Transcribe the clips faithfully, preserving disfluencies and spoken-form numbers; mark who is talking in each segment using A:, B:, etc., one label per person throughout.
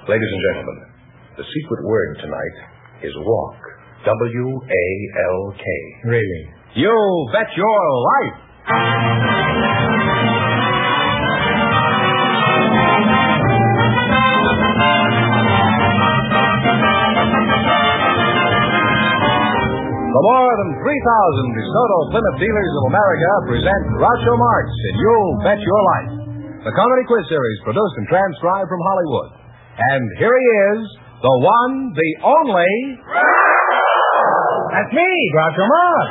A: Ladies and gentlemen, the secret word tonight is walk. W A L K.
B: Really?
C: You bet your life. The more than three thousand DeSoto Plymouth dealers of America present Groucho Marx in You'll Bet Your Life, the comedy quiz series produced and transcribed from Hollywood. And here he is, the one, the only...
B: That's me, Groucho Marx.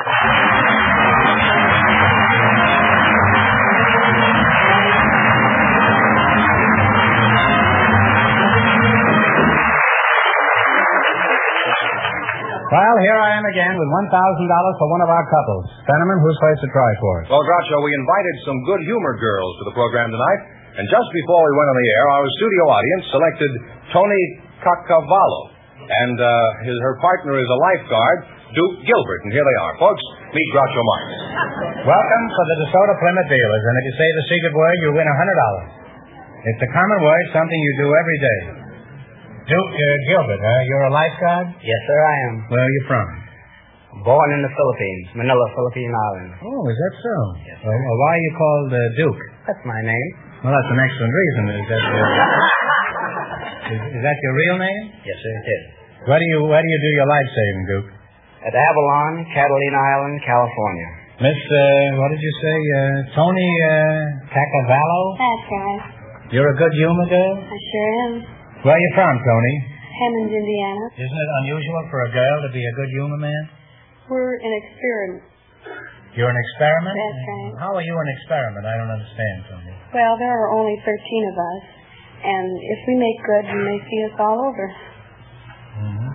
B: Well, here I am again with one thousand dollars for one of our couples. Fenneman, who's placed a try for us?
A: Well, Groucho, we invited some good humor girls to the program tonight, and just before we went on the air, our studio audience selected Tony Cacavallo, and uh, his, her partner is a lifeguard, Duke Gilbert, and here they are. Folks, meet Groucho Marx.
B: Welcome to the DeSoto Plymouth dealers, and if you say the secret word, you win one hundred dollars. It's a common word, something you do every day. Duke uh, Gilbert, huh? You're a lifeguard?
D: Yes, sir, I am.
B: Where are you from?
D: Born in the Philippines, Manila, Philippine Island.
B: Oh, is that so?
D: Yes,
B: well, well, why are you called uh, Duke?
D: That's my name.
B: Well, that's an excellent reason. Is that your, is, is that your real name?
D: Yes, sir, it is.
B: Where do you where do you do your life saving, Duke?
D: At Avalon, Catalina Island, California.
B: Miss, uh, what did you say? Uh, Tony uh, Cacavallo?
E: That's right.
B: You're a good humor girl?
E: I sure am.
B: Where are you from, Tony?
E: Hammond, Indiana.
B: Isn't it unusual for a girl to be a good humor man?
E: We're an experiment.
B: You're an experiment?
E: That's right.
B: How are you an experiment? I don't understand, Tony.
E: Well, there are only thirteen of us, and if we make good, you may see us all over.
B: Mm-hmm.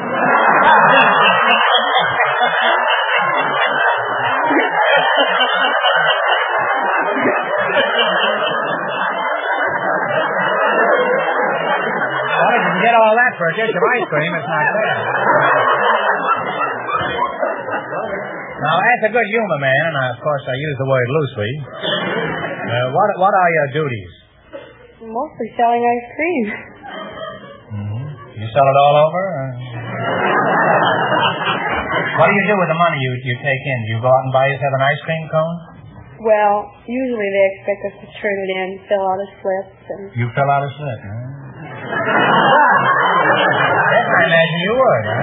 B: Well, if you can get all that for a dish of ice cream, it's not bad. Now, as a good humor man, and of course I use the word loosely, uh, what what are your duties?
E: Mostly selling ice cream.
B: Mm-hmm. You sell it all over? Or... What do you do with the money you you take in? Do you go out and buy yourself an ice cream cone?
E: Well, usually they expect us to turn it in, fill out a slip, and...
B: You fill out a slip, huh? Yes, I imagine you would, huh?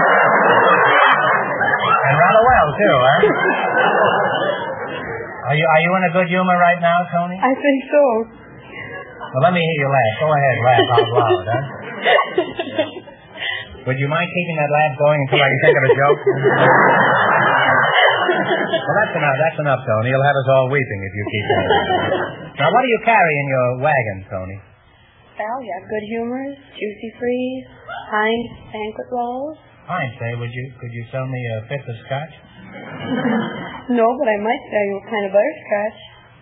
B: And rather well, too, huh? Are you, are you in a good humor right now, Tony?
E: I think so.
B: Well, let me hear you laugh. Go ahead, laugh out loud, huh? Would you mind keeping that laugh going until I can think of a joke? Well, that's enough. That's enough, Tony. You'll have us all weeping if you keep that. Now, what do you carry in your wagon, Tony?
E: Well, you have good humors, juicy freeze, Heinz banquet rolls.
B: Fine, say, would you could you sell me a fifth of scotch?
E: No, but I might sell you a kind of butterscotch.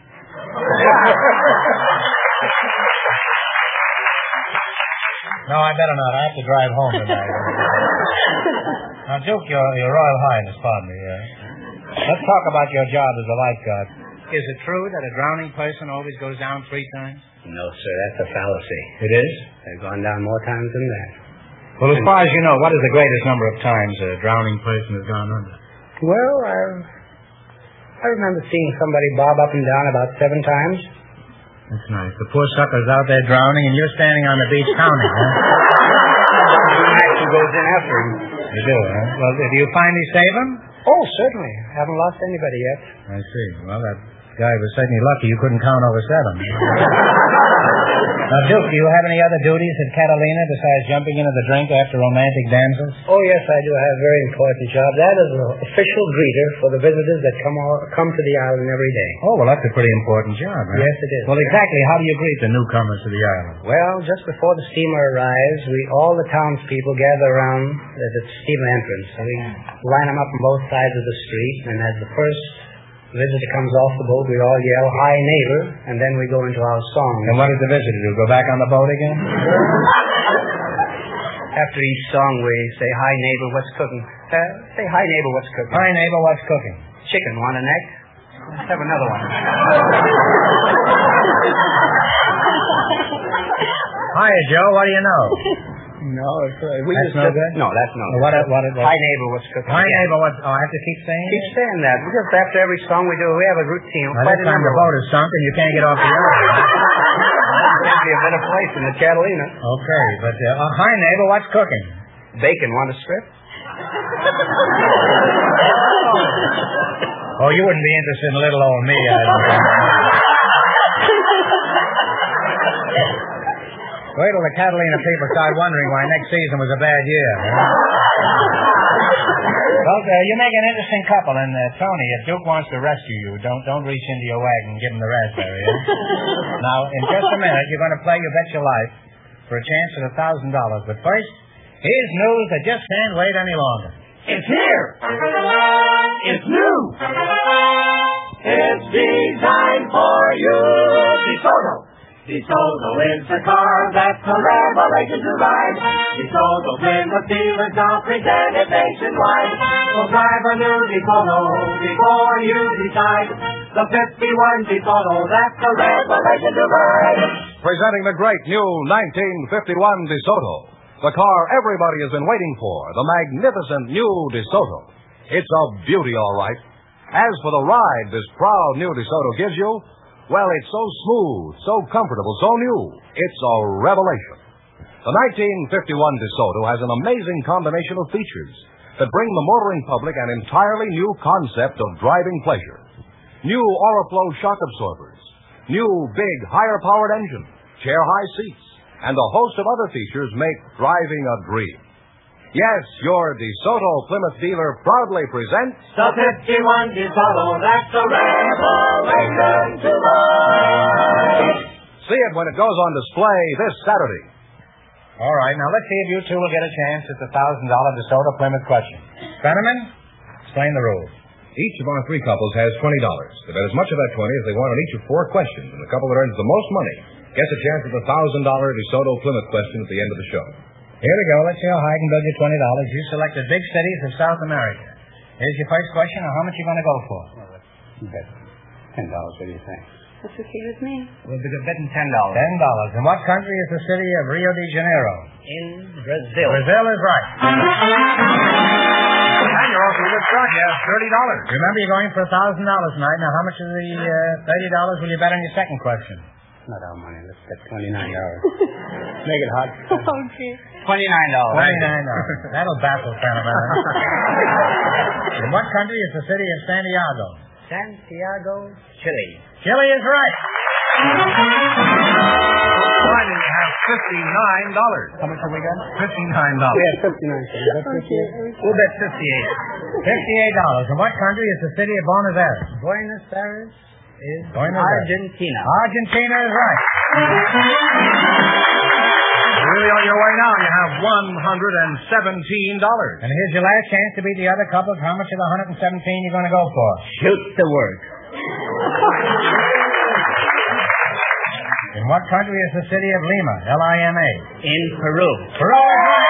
B: No, I better not. I have to drive home tonight. Now, Duke, your, your Royal Highness, pardon me. Uh, let's talk about your job as a lifeguard. Is it true that a drowning person always goes down three times?
D: No, sir, that's a fallacy.
B: It is?
D: They've gone down more times than that.
B: Well, as far as you know, what is the greatest number of times a drowning person has gone under?
D: Well, I, I remember seeing somebody bob up and down about seven times.
B: That's nice. The poor sucker's out there drowning, and you're standing on the beach counting, huh?
D: Action goes in after him.
B: You do, huh? Well, do you finally save him?
D: Oh, certainly. Haven't lost anybody yet.
B: I see. Well, that guy was certainly lucky you couldn't count over seven. Now, Duke, do you have any other duties at Catalina besides jumping into the drink after romantic dances?
D: Oh, yes, I do have a very important job. That is an official greeter for the visitors that come all, come to the island every day.
B: Oh, well, that's a pretty important job, huh?
D: Yes, it is.
B: Well, exactly how do you greet the newcomers to the island?
D: Well, just before the steamer arrives, we all the townspeople gather around at the steamer entrance. So we line them up on both sides of the street, and as the first visitor comes off the boat, we all yell, "Hi, neighbor," and then we go into our song.
B: And what does the visitor do? Go back on the boat again?
D: After each song, we say, "Hi, neighbor, what's cooking?" Uh, say, "Hi, neighbor, what's cooking?"
B: Hi, neighbor, what's cooking?
D: Chicken. Want an egg? Let's have another one.
B: Hiya, Joe. What do you know?
D: No, it's, uh, we
B: That's
D: just
B: no
D: uh,
B: good?
D: No, that's no
B: What,
D: good.
B: what, what,
D: Hi, neighbor, what's cooking?
B: Hi,
D: again?
B: neighbor. What? Oh, I have to keep saying
D: Keep
B: it?
D: saying that. Just after every song we do, we have a routine.
B: Now,
D: Quite
B: this
D: a
B: time
D: number
B: the
D: of
B: boat is sunk and you can't get off the yacht.
D: There'll be a better place in the Catalina.
B: Okay, but, uh, uh, hi, neighbor. What's cooking?
D: Bacon, want a strip?
B: Oh, you wouldn't be interested in little old me, I don't think. Wait till the Catalina people start wondering why next season was a bad year. Huh? Well, uh, you make an interesting couple, and uh, Tony, if Duke wants to rescue you, don't don't reach into your wagon and give him the raspberry. Eh? Now, in just a minute, you're going to play You Bet Your Life for a chance at a thousand dollars. But first, here's news that just can't wait any longer.
F: It's here. It's new. It's designed for you. DeSoto. DeSoto is the car that's a revelation to ride. DeSoto Plymouth dealers now present it nationwide. So drive a new DeSoto before you decide. The fifty-one DeSoto, that's a revelation to ride.
C: Presenting the great new nineteen fifty-one DeSoto. The car everybody has been waiting for. The magnificent new DeSoto. It's a beauty, all right. As for the ride this proud new DeSoto gives you, well, it's so smooth, so comfortable, so new. It's a revelation. The nineteen fifty-one DeSoto has an amazing combination of features that bring the motoring public an entirely new concept of driving pleasure. New Oriflow shock absorbers, new big, higher-powered engine, chair-high seats, and a host of other features make driving a dream. Yes, your DeSoto Plymouth dealer proudly presents
F: The fifty-one DeSoto, that's a revelation to ride.
C: See it when it goes on display this Saturday.
B: All right, now let's see if you two will get a chance at the thousand dollar DeSoto Plymouth question. Fenneman, explain the rules.
C: Each of our three couples has twenty dollars. They bet as much of that twenty as they want on each of four questions, and the couple that earns the most money gets a chance at the thousand dollar DeSoto Plymouth question at the end of the show.
B: Here we go. Let's see how high I can build you twenty dollars. You selected big cities of South America. Here's your first question. Now, how much are you going to go for?
D: Ten dollars, what do you think?
E: That's okay with me.
D: We'll be betting ten dollars.
B: Ten dollars. In what country is the city of Rio de Janeiro?
D: In Brazil.
B: Brazil is right.
C: And you're off to a good start. You have thirty dollars.
B: Remember, you're going for a thousand dollars tonight. Now, how much of the uh, thirty dollars will you bet on your second question?
D: Not our money. Let's bet twenty-nine dollars. Make it hot.
E: Okay.
D: Twenty-nine dollars.
B: Twenty-nine dollars. That'll baffle Fenneman. In what country is the city of Santiago?
D: Santiago, Chile.
B: Chile is right.
C: Right, and you have fifty-nine dollars.
B: How much have we got?
C: Fifty-nine
D: We
C: dollars.
D: have fifty-nine.
B: We'll bet fifty-eight. Fifty-eight dollars. In what country is the city of Buenos Aires?
D: Buenos Aires is
B: Buenos Aires.
D: Argentina.
B: Argentina is right.
C: Really on your way now. You have one hundred seventeen dollars.
B: And here's your last chance to beat the other couples. How much of the one hundred seventeen you going to go for?
D: Shoot the word.
B: In what country is the city of Lima? L I M A.
D: In Peru.
B: Peru is right.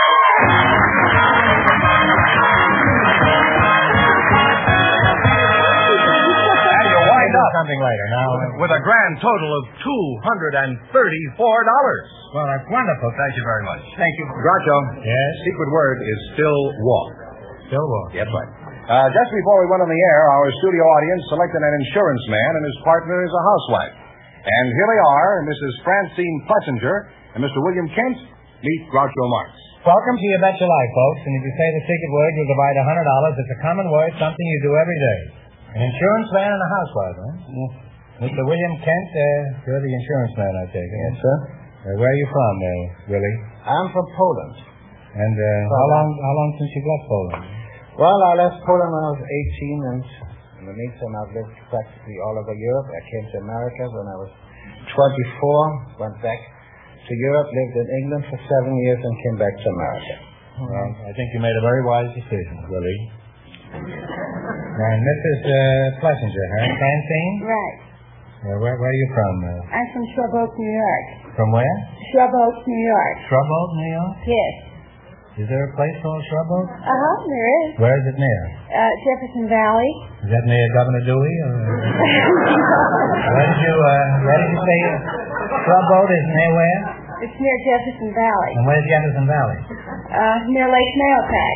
C: And you wind up
B: Something later. Now,
C: with a grand total of two hundred thirty-four dollars.
B: well, that's wonderful.
C: Thank you very much.
B: Thank you.
C: Groucho,
B: Yes?
C: secret word is still walk.
B: Still walk.
C: That's right. Uh, just before we went on the air, our studio audience selected an insurance man, and his partner is a housewife. And here they are, Missus Francine Plessinger and Mister William Kent. Meet Groucho Marx.
B: Welcome to You Bet Your Life, folks. And if you say the secret word, you'll divide one hundred dollars. It's a common word, something you do every day. An insurance man and a housewife, huh?
D: Yes.
B: Mister William Kent, uh, you're the insurance man, I take it.
D: Yes, sir.
B: Uh, where are you from, uh, Willie?
D: I'm from Poland.
B: And uh, how long how long since you left Poland?
D: Well, I left Poland when I was eighteen, and in the meantime, I've lived practically all over Europe. I came to America when I was twenty-four, went back to Europe, lived in England for seven years, and came back to America.
B: Well, I think you made a very wise decision, Willie. And Missus Uh, Plessinger, huh? Francine?
E: Right.
B: Uh, where, where are you from? Uh,
E: I'm from Shrub Oak, New York.
B: from where?
E: Shrub Oak, New York.
B: Shrub Oak, New York?
E: Yes.
B: Is there a place called Shrub Oak?
E: Uh-huh, there is.
B: Where is it near?
E: Uh, Jefferson Valley.
B: Is that near Governor Dewey? Or... where did you, uh, where did you say Shrub Oak is near where?
E: It's near Jefferson Valley.
B: And where's Jefferson Valley?
E: Uh, near Lake Mahopac.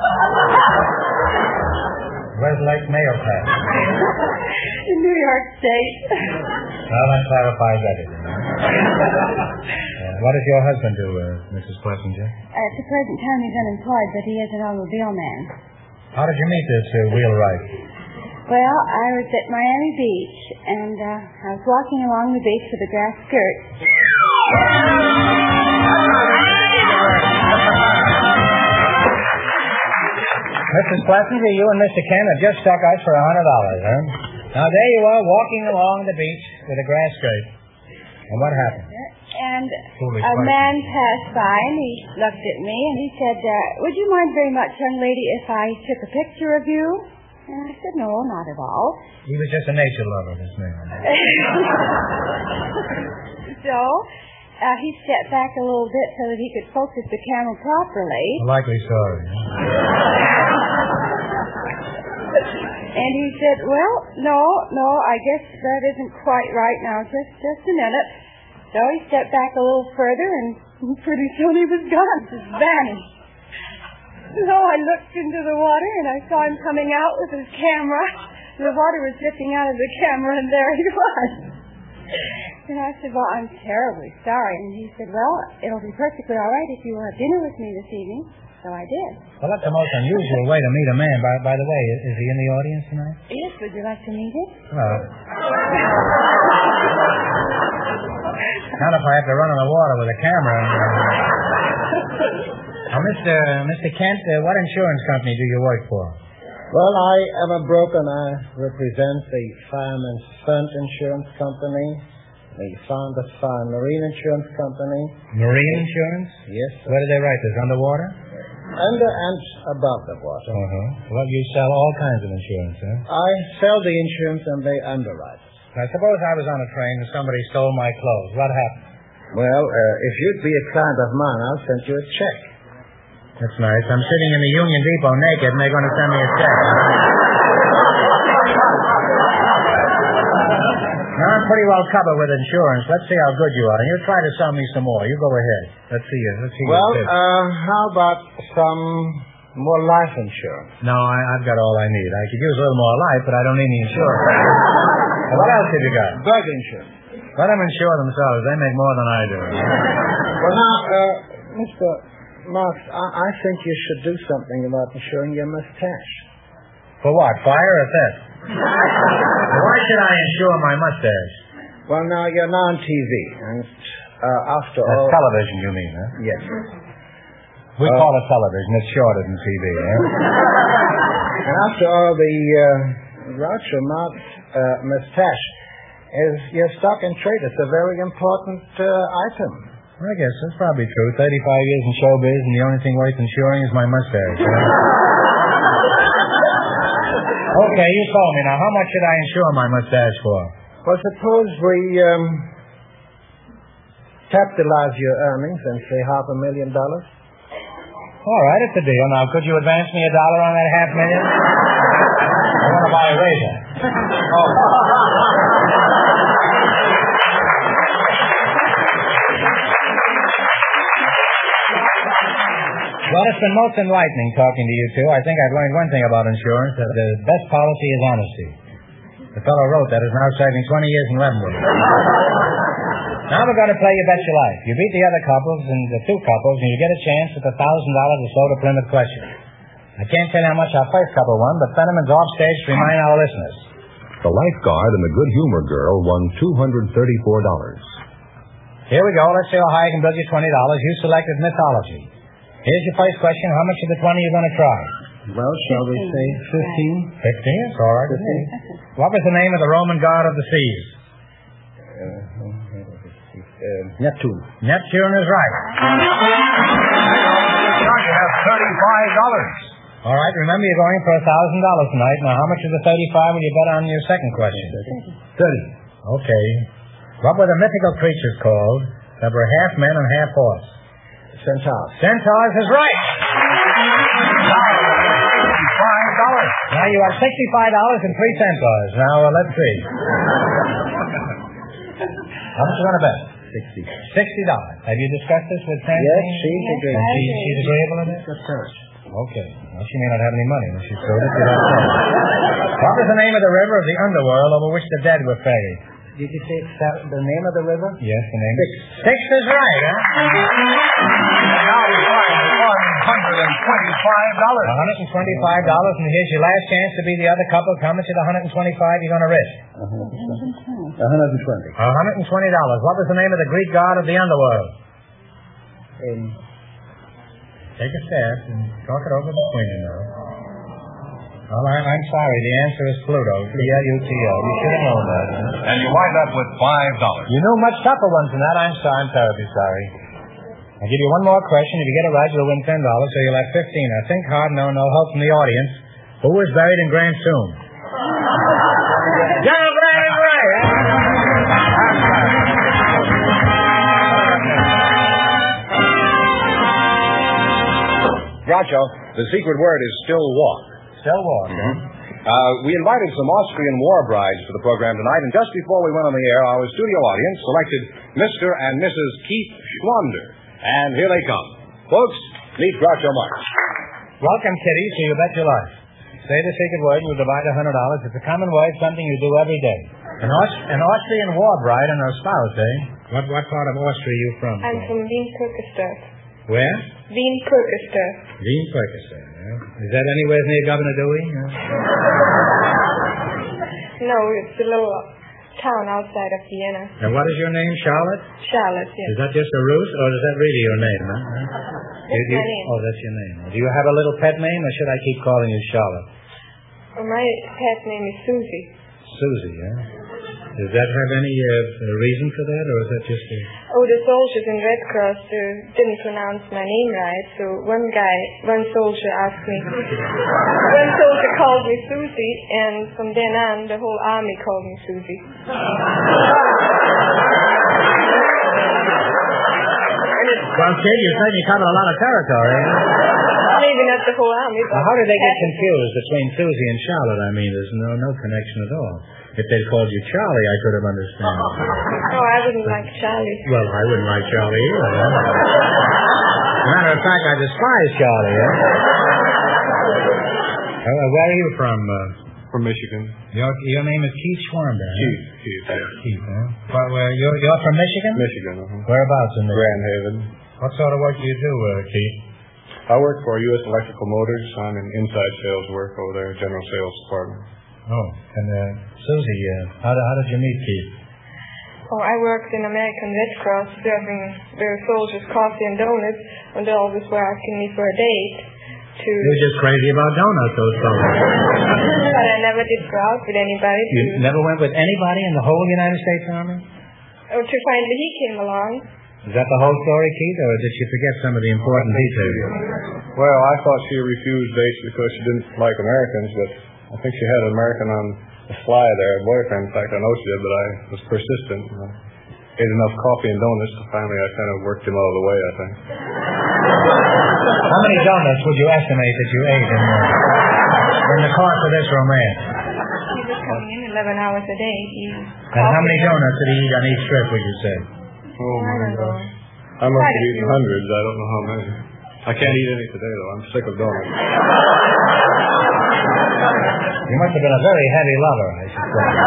B: Where's Lake Mahopac?
E: In New York State.
B: Well, that clarifies everything. Uh, what does your husband do, uh, Missus Plessinger?
E: At the present time, he's unemployed, but he is an automobile man.
B: How did you meet this uh, wheelwright?
E: Well, I was at Miami Beach, and uh, I was walking along the beach with a grass skirt.
B: Missus Plessinger, you and Mister Kent have just stuck us for a hundred dollars, huh? Now there you are, walking along the beach with a grass skirt. And what happened?
E: And
B: Foolish
E: a
B: person.
E: man passed by, and he looked at me, and he said, uh, would you mind very much, young lady, if I took a picture of you? And I said, no, not at all.
B: He was just a nature lover, this man.
E: So, uh, he stepped back a little bit so that he could focus the camera properly.
B: Likely sorry.
E: And he said, well, no, no, I guess that isn't quite right now. Just, just a minute. So he stepped back a little further, and pretty soon he was gone. Just vanished. So I looked into the water, and I saw him coming out with his camera. The water was dripping out of the camera, and there he was. And I said, well, I'm terribly sorry. And he said, well, it'll be perfectly all right if you will have dinner with me this evening. So I did.
B: Well, that's the most unusual way to meet a man. By, by the way, is, is he in the audience tonight?
E: Yes, would you like to meet him?
B: Well, not if I have to run on the water with a camera. Now, Mister Mister Kent, uh, what insurance company do you work for?
G: Well, I am a broker, and I represent the Fireman's Fund Insurance Company, the Founders Fire Marine Insurance Company.
B: Marine insurance?
G: Yes, sir.
B: Where do they write this? Underwater?
G: Under and above the water.
B: Uh-huh. Well, you sell all kinds of insurance, huh?
G: I sell the insurance and they underwrite it.
B: Now, suppose I was on a train and somebody stole my clothes. What happened?
G: Well, uh, if you'd be a client of mine, I'll send you a check.
B: That's nice. I'm sitting in the Union Depot naked, and they're going to send me a check. Now, I'm pretty well covered with insurance. Let's see how good you are. And you try to sell me some more. You go ahead. Let's see you. Let's see
G: Well,
B: your tips.
G: uh, how about some more life insurance?
B: No, I, I've got all I need. I could use a little more life, but I don't need any insurance. Well, what else have you got?
G: Bug insurance.
B: Let them insure themselves. They make more than I do.
G: Well, now, uh, Mister Marx, I, I think you should do something about insuring your mustache.
B: For what? Fire or theft? Why should I insure my mustache?
G: Well, now, you're now on T V, and uh, after
B: That's
G: all...
B: television, you mean, huh?
G: Yes.
B: We
G: Uh,
B: call it television. It's shorter than T V, huh?
G: And after all, the uh, Groucho Marx uh, mustache is your stock and trade. It's a very important uh, item.
B: I guess that's probably true. Thirty-five years in showbiz, and the only thing worth insuring is my mustache. huh? Okay, you told me. Now, how much should I insure my mustache for?
G: Well, suppose we um, capitalize your earnings and say half a million dollars.
B: All right, it's a deal. Now, could you advance me a dollar on that half million? I want to buy a razor. Oh. Well, it's been most enlightening talking to you two. I think I've learned one thing about insurance, that the best policy is honesty. The fellow wrote that is now serving twenty years in Leavenworth. Now we're going to play You Bet Your Life. You beat the other couples and the two couples, and you get a chance at the one thousand dollars to soda Plymouth question. I can't tell you how much our first couple won, but Fenneman's off stage to remind our listeners.
C: The Lifeguard and the Good Humor Girl won two hundred thirty-four dollars.
B: Here we go. Let's see how high I can build you twenty dollars. You selected mythology. Here's your first question. How much of the twenty are you going to try?
G: Well, shall we say fifteen?
B: Fifteen? It's all right with me. What was the name of the Roman god of the seas?
G: Uh, uh, Neptune.
B: Neptune is right.
C: Now you have thirty-five dollars.
B: All right, remember you're going for a thousand dollars tonight. Now, how much of the thirty-five will you bet on your second question?
G: Thirty.
B: Okay. What were the mythical creatures called that were half men and half horse?
G: Centaurs.
B: Centaurs is right.
C: Five dollars.
B: Now you have sixty-five dollars and three centaurs. Now uh, let's see. How much you going to bet?
G: sixty.
B: Sixty dollars. Have you discussed this with Francine?
G: Yes, she's agreeable.
B: She, she's agreeable to this?
G: Yes, sir.
B: Okay. Well, she may not have any money when she's sold it. You don't know. What was the name of the river of the underworld over which the dead were ferried?
G: Did you say it's that, the name of the river?
B: Yes, the name.
G: Six.
B: Six is right, huh?
C: Now we find one hundred twenty-five dollars.
B: one hundred twenty-five dollars, and here's your last chance to be the other couple. How much of the one hundred twenty-five you're going to risk?
G: one hundred twenty.
B: one hundred twenty dollars. What was the name of the Greek god of the underworld?
G: Um,
B: Take a step and talk it over between you now. Well, I, I'm sorry. The answer is Pluto. P L U T O. You should have known that. Huh?
C: And you wind up with five dollars.
B: You knew much tougher ones than that. I'm sorry. I'm terribly sorry. I'll give you one more question. If you get it right, you'll win ten dollars, so you'll have fifteen. Now, think hard. No, no help from the audience. Who was buried in Grant's tomb? General Grant Ray.
A: Groucho, the secret word is still walk.
B: Still walk,
A: mm-hmm. uh, we invited some Austrian war brides for the program tonight, and just before we went on the air, our studio audience selected Mister and Missus Keith Schwander. And here they come. Folks, meet Groucho Marx.
B: Welcome, Kitty, so you bet your life. Say the secret word, and you'll divide a hundred dollars. It's a common word, something you do every day. An, Aust- an Austrian war bride and her spouse, eh? What, what part of Austria are you from?
H: I'm from Wien, Kirkestad.
B: Where?
H: Wien, Kirkestad.
B: Wien, Kirkestad. Yeah. Is that anywhere near Governor Dewey? Yeah.
H: No, it's a little town outside of Vienna.
B: And what is your name, Charlotte?
H: Charlotte, yes.
B: Is that just a ruse, or is that really your name? Huh?
H: That's
B: you,
H: my name.
B: Oh, that's your name. Do you have a little pet name, or should I keep calling you Charlotte?
H: Well, my pet name is Susie.
B: Susie, yeah? Does that have any uh, reason for that, or is that just a...
H: Oh, the soldiers in Red Cross uh, didn't pronounce my name right, so one guy, one soldier asked me, one soldier called me Susie, and from then on, the whole army called me Susie.
B: Well, kid, you certainly covered a lot of territory.
H: Maybe not the whole army, but...
B: Well, how did they get confused between Susie and Charlotte? I mean, there's no no connection at all. If they'd called you Charlie, I could have understood.
H: Oh, I wouldn't like Charlie.
B: Well, I wouldn't like Charlie either. Huh? As a matter of fact, I despise Charlie. Huh? Uh, where are you from? Uh,
I: from Michigan.
B: Your your name is Keith Schwander. Huh?
I: Keith, Keith, yeah.
B: Keith, huh? Well, uh, you're, you're from Michigan?
I: Michigan, uh-huh.
B: Whereabouts in Michigan?
I: Grand Haven.
B: What sort of work do you do, uh, Keith?
I: I work for U S Electrical Motors. I'm in inside sales work over there, general sales department.
B: Oh, and uh, Susie, uh, how, did, how did you meet Keith?
H: Oh, I worked in American Red Cross serving their soldiers coffee and donuts, and they always were asking me for a date to...
B: You're just crazy about donuts, those fellows.
H: But I never did go out with anybody. To...
B: You never went with anybody in the whole United States Army?
H: Oh, to finally he came along.
B: Is that the whole story, Keith, or did she forget some of the important details?
I: Well, I thought she refused dates because she didn't like Americans, but I think she had an American on the fly there, a boyfriend. In fact, I know she did, but I was persistent. I ate enough coffee and donuts, so finally I kind of worked him out of the way, I think.
B: How many donuts would you estimate that you ate in, uh, in the course of this romance?
H: He was coming in eleven hours a day. He
B: and how many donuts did he eat on each trip, would you say?
I: Oh, my gosh. I must have eaten hundreds. I don't know how many. I can't eat any today, though. I'm sick of donuts.
B: You must have been a very heavy lover, I should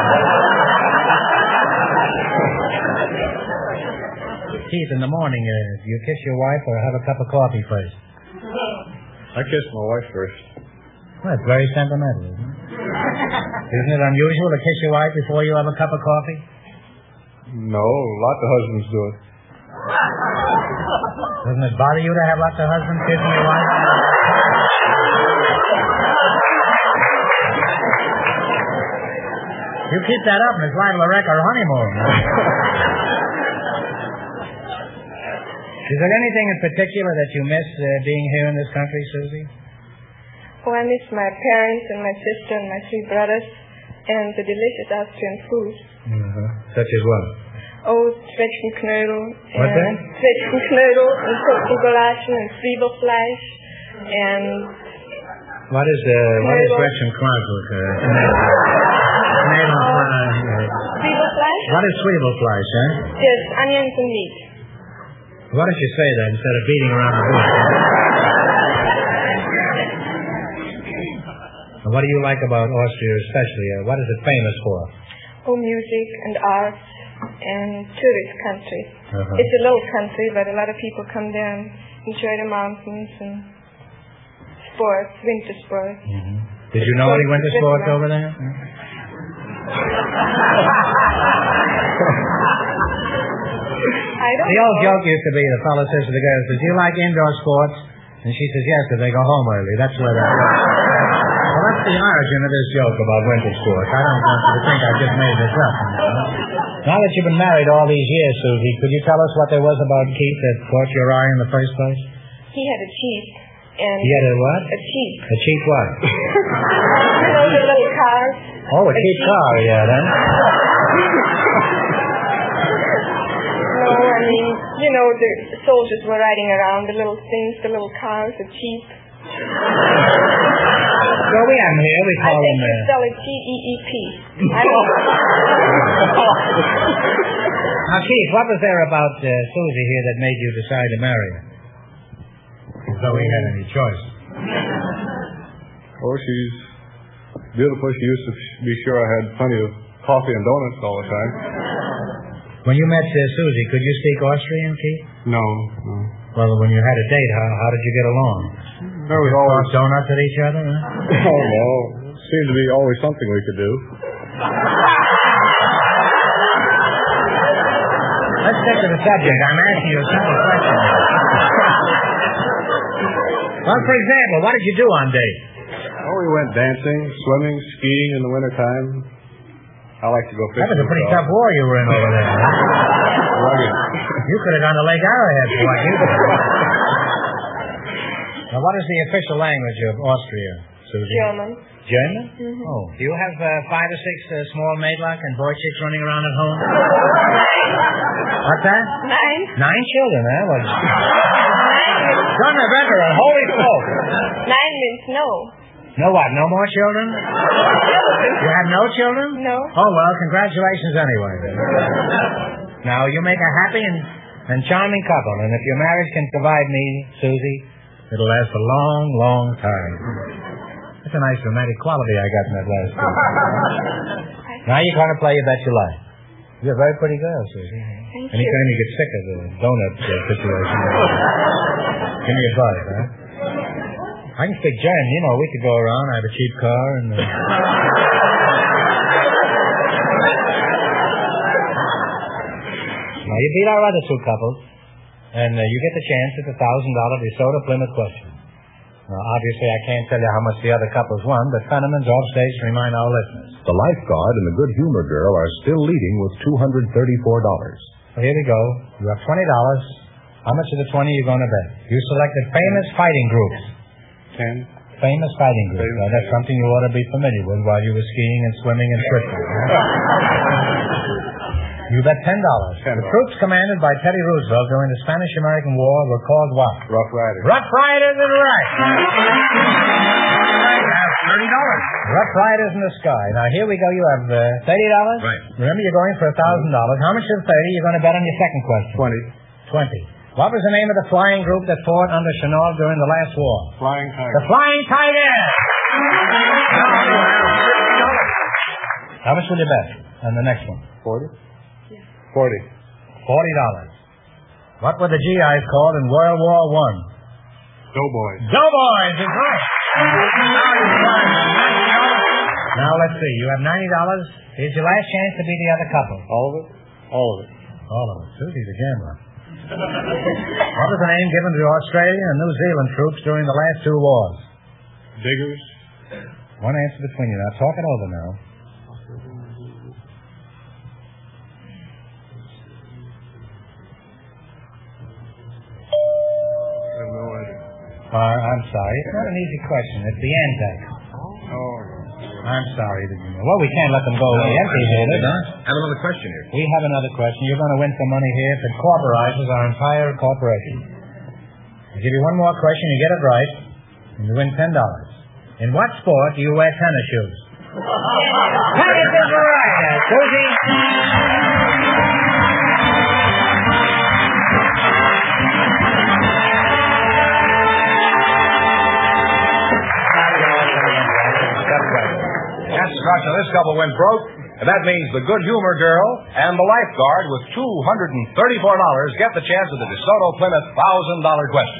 B: say. Keith, in the morning, uh, do you kiss your wife or have a cup of coffee first?
I: I kiss my wife first.
B: Well, that's very sentimental, isn't it? Isn't it unusual to kiss your wife before you have a cup of coffee?
I: No, lots of husbands do it.
B: Doesn't it bother you to have lots of husbands kissing your wife? You keep that up and it's liable to wreck our honeymoon. Is there anything in particular that you miss uh, being here in this country, Susie?
H: Oh, I miss my parents and my sister and my three brothers and the delicious Austrian food.
B: Mm-hmm. Such as what?
H: Oh, Zwetschgenknödel.
B: What's that?
H: Zwetschgenknödel and Suppengoulaschen and Zwiebelfleisch and...
B: What is, uh, what is Zwetschgenknödel? Uh, Zwiebelfleisch? What is Zwiebelfleisch, huh?
H: Just onions and meat.
B: Why don't you say that instead of beating around the bush? And what do you like about Austria especially? Uh, what is it famous for?
H: Oh, music and art and tourist country.
B: Uh-huh.
H: It's a low country, but a lot of people come there and enjoy the mountains and sports, winter sports.
B: Mm-hmm. Did you know any winter sports over there?
H: I don't
B: The old
H: know.
B: joke used to be the fellow says to the girl, says, do you like indoor sports? And she says, yes, because they go home early. That's where they're... Well, that's the origin of this joke about winter sports. I don't want you to think I just made this up. Now that you've been married all these years, Susie, could you tell us what there was about Keith that caught your eye in the first place?
H: He had a Jeep. And
B: He had a what?
H: A Jeep.
B: A cheap what?
H: You know, the little cars.
B: Oh, a, a cheap car, yeah, then.
H: No, I mean, you know, the soldiers were riding around, the little things, the little cars, the Jeep.
B: So we have them here, we call
H: I think
B: them...
H: you
B: Uh...
H: spell it G E E P. I don't know.
B: Now, Keith, what was there about uh, Susie here that made you decide to marry her? As though we had any choice.
I: Oh, she's beautiful. She used to be sure I had plenty of coffee and donuts all the time.
B: When you met uh, Susie, could you speak Austrian, Keith?
I: No, no.
B: Well, when you had a date, how, how did you get along?
I: There was always...
B: Toss donuts at each other, huh?
I: Oh, no. Seemed to be always something we could do.
B: Let's stick to the subject. I'm asking you a simple question. Well, for example, what did you do on dates?
I: Oh, we went dancing, swimming, skiing in the wintertime. I like to go fishing.
B: That was a pretty tough war you were in over there.
I: Rugged.
B: You could have gone to Lake Arrowhead for what you did. Now, what is the official language of Austria, Susie?
H: German.
B: German?
H: Mm-hmm.
B: Oh. Do you have uh, five or six uh, small maidluck and boy chicks running around at home? What's that?
H: Nine.
B: Nine children, huh? Well, Son of Emperor, holy smoke.
H: Nine means no.
B: No what? No more children? You have no children?
H: No.
B: Oh, well, congratulations anyway. Now, you make a happy and, and charming couple, and if your marriage can provide me, Susie, it'll last a long, long time. That's a nice romantic quality I got in that last one. Now you're going to play You Bet Your Life. You're a very pretty girl, Susie.
H: Thank
B: Anytime
H: you.
B: you get sick of the donut uh, situation, give me a buzz, huh? I can speak German. You know, we could go around. I have a cheap car and... Uh... Now, you beat our other two couples, and uh, you get the chance at the one thousand dollars DeSoto Plymouth question. Now, obviously, I can't tell you how much the other couples won, but Fenneman's off stage to remind our listeners.
C: The lifeguard and the good humor girl are still leading with two hundred thirty-four dollars.
B: So here we go. You have twenty dollars. How much of the twenty are you going to bet? You selected famous fighting groups.
I: Ten.
B: Famous fighting groups.
I: Famous
B: Now, that's something you ought to be familiar with while you were skiing and swimming and tripping. You bet ten dollars.
I: ten dollars.
B: The troops commanded by Teddy Roosevelt during the Spanish-American War were called what?
I: Rough Riders.
B: Rough Riders in the right. thirty dollars. Rough Riders in the sky. Now, here we go. You have uh, thirty dollars.
A: Right.
B: Remember, you're going for one thousand dollars. How much of the thirty you're going to bet on your second question?
I: Twenty.
B: twenty. What was the name of the flying group that fought under Chennault during the last war?
I: Flying Tiger.
B: The Flying Tigers. How much will you bet on the next one?
I: Forty. Forty.
B: Forty dollars. What were the G Is called in World War One?
I: Doughboys.
B: Doughboys is right. Now let's see. You have ninety dollars. Here's your last chance to beat the other couple.
I: All of it? All of it.
B: All of it. Susie's a gambler. What was the name given to Australia and New Zealand troops during the last two wars?
I: Diggers.
B: One answer between you. Now talk it over now.
I: I have no idea.
B: Uh, I'm sorry. It's not an easy question. It's the Anzac.
I: Oh.
B: I'm sorry. That you know. Well, we can't let them go away empty-handed, huh?
A: I have another question here.
B: We have another question. You're going to win some money here if it corporizes our entire corporation. I'll give you one more question. You get it right, and you win ten dollars. In what sport do you wear tennis shoes? Tennis is right, Susie.
A: Groucho, this couple went broke, and that means the good humor girl and the lifeguard with two hundred thirty-four dollars get the chance at the DeSoto Plymouth one thousand dollars question.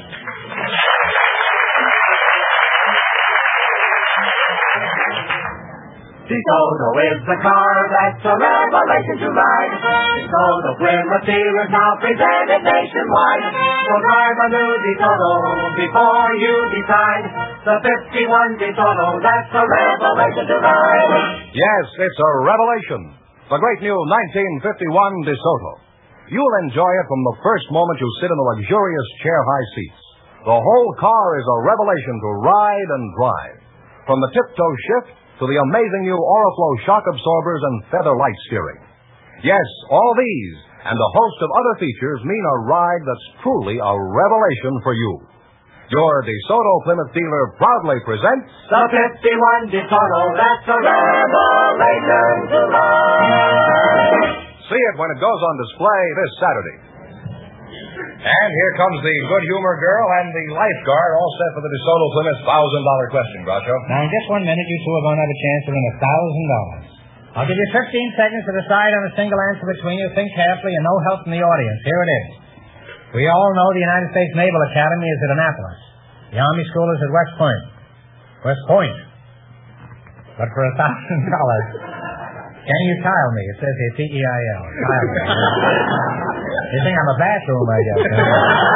F: DeSoto is the car that's a revelation to ride. DeSoto Plymouth dealers now presented nationwide. So drive a new DeSoto before you decide. The fifty-one DeSoto, that's a revelation to ride.
C: Yes, it's a revelation. The great new nineteen fifty-one DeSoto. You'll enjoy it from the first moment you sit in the luxurious chair-high seats. The whole car is a revelation to ride and drive. From the tiptoe shift to the amazing new Oriflow shock absorbers and feather light steering. Yes, all these and a host of other features mean a ride that's truly a revelation for you. Your DeSoto Plymouth dealer proudly presents
F: the fifty-one DeSoto, that's a revelation to ride.
C: See it when it goes on display this Saturday.
A: And here comes the good humor girl and the lifeguard, all set for the DeSoto Plymouth one thousand dollars question, Groucho.
B: Now, in just one minute, you two are going to have a chance to win one thousand dollars. I'll give you fifteen seconds to decide on a single answer between you. Think carefully and no help from the audience. Here it is. We all know the United States Naval Academy is at Annapolis. The Army School is at West Point. West Point. But for one thousand dollars, can you tile me? It says here T E I L. Tile me. You think I'm a bathroom, I guess. Huh?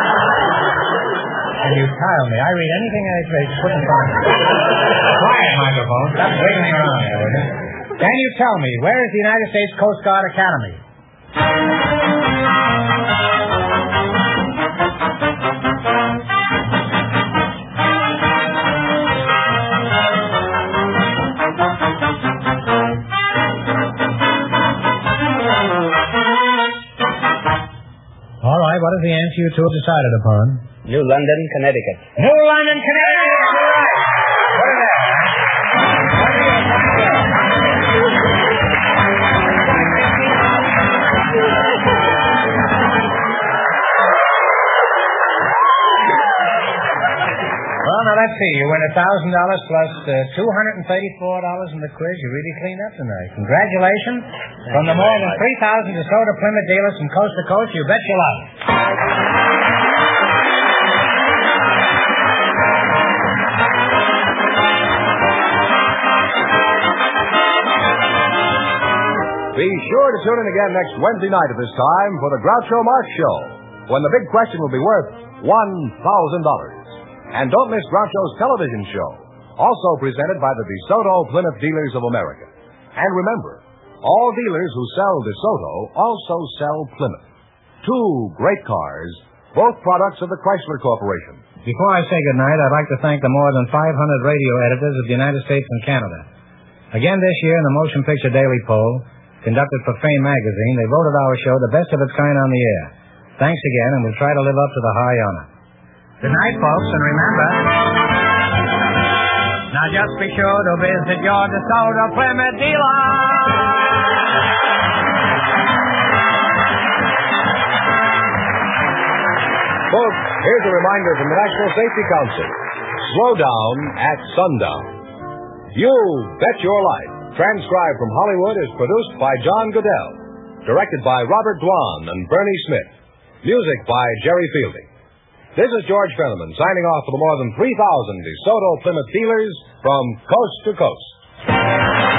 B: Can you tile me? I read anything I put in front of me. Quiet, microphone. Stop wiggling around there, will you? Can you tell me, where is the United States Coast Guard Academy? All right, what is the answer you two have decided upon?
D: New London, Connecticut.
B: New London, Connecticut! All right. What is that? Well, now let's see. You win one thousand dollars plus uh, two hundred thirty-four dollars in the quiz. You really cleaned up tonight. Congratulations. From the more than three thousand DeSoto Plymouth dealers from coast to coast, you bet your life.
C: Be sure to tune in again next Wednesday night at this time for the Groucho Marx Show, when the big question will be worth one thousand dollars. And don't miss Groucho's television show, also presented by the DeSoto Plymouth Dealers of America. And remember, all dealers who sell DeSoto also sell Plymouth. Two great cars, both products of the Chrysler Corporation.
B: Before I say goodnight, I'd like to thank the more than five hundred radio editors of the United States and Canada. Again this year in the Motion Picture Daily Poll, conducted for Fame magazine, they voted our show the best of its kind on the air. Thanks again, and we'll try to live up to the high honor. Good night, folks, and remember, now just be sure to visit your DeSoto Plymouth dealer.
C: Folks, here's a reminder from the National Safety Council. Slow down at sundown. You Bet Your Life, transcribed from Hollywood, is produced by John Goodell, directed by Robert Dwan and Bernie Smith, music by Jerry Fielding. This is George Fenneman signing off for the more than three thousand DeSoto Plymouth dealers from coast to coast.